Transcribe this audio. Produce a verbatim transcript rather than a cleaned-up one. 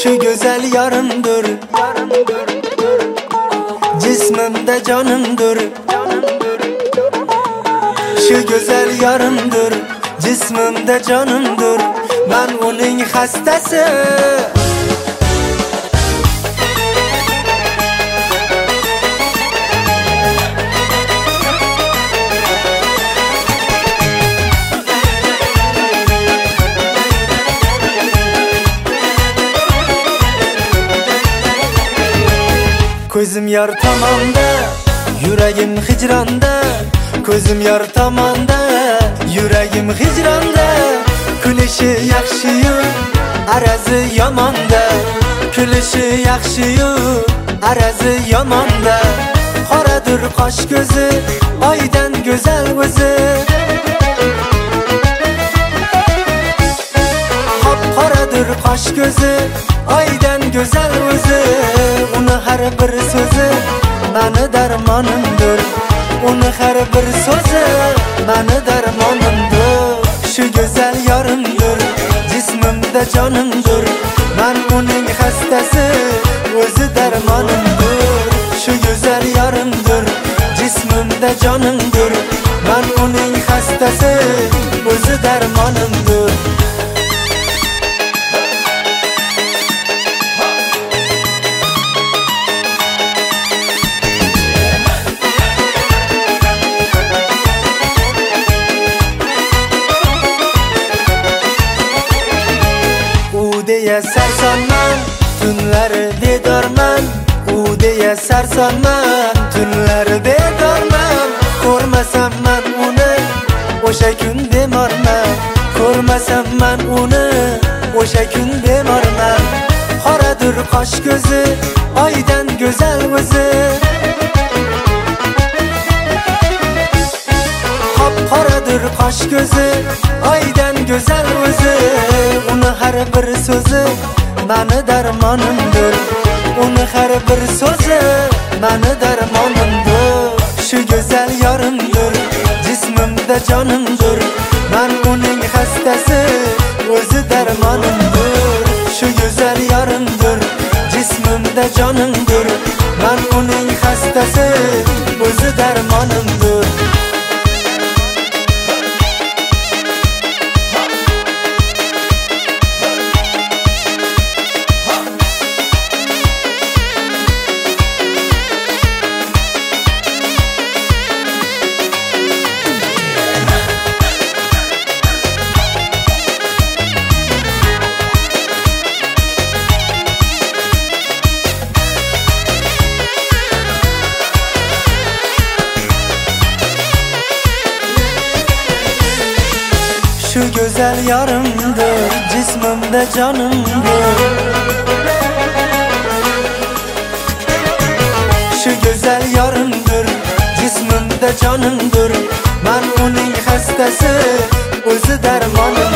Şu güzel yarımdır, cismimde canımdır. Şu güzel yarımdır, cismimde canımdır. Ben onun hastası. Ko'zim yar tomonda, yuragim hijronda. Ko'zim yar tomonda, yuragim hijronda. Kulishi yaxshi-yu, arazi yomonda. Kulishi yaxshi-yu, arazi yomonda. Qoradir qosh ko'zi, oydan go'zal o'zi. Qop qoradir qosh ko'zi, oydan go'zal o'zi. Uni har bir so'zi mani darmonimdir. Uni har bir so'zi mani darmonimdir. Shu go'zal yorimdir, jismimda jonimdir. Men uning hastasi, o'zi darmonimdir. Shu go'zal yorimdir, jismimda jonimdir. Men uning hastasi, o'zi darmonimdir. Deya sarsonman, tunlari bedorman. U deya sarsonman, tunlari bedorman. Ko'rmasam men uni, o'sha kun bemorman. Ko'rmasam men uni, o'sha kun bemorman. Qoradir qosh ko'zi, oydan go'zal o'zi. Qop qoradir qosh ko'zi, oydan go'zal o'zi. Uni har bir so'zi mani darmonimdir. Uni har bir so'zi mani darmonimdir. Shu go'zal yorimdir, jismimda jonimdir. Men uning hastasi, o'zi darmonimdir. Shu go'zal yorimdir, jismimda jonimdir. Men uning hastasi, o'zi darmonimdir. Şu güzel yarımdır, cismimde canımdır. Şu güzel yarımdır, cismimde canımdır. Ben onun hastası, o'zi darmonim.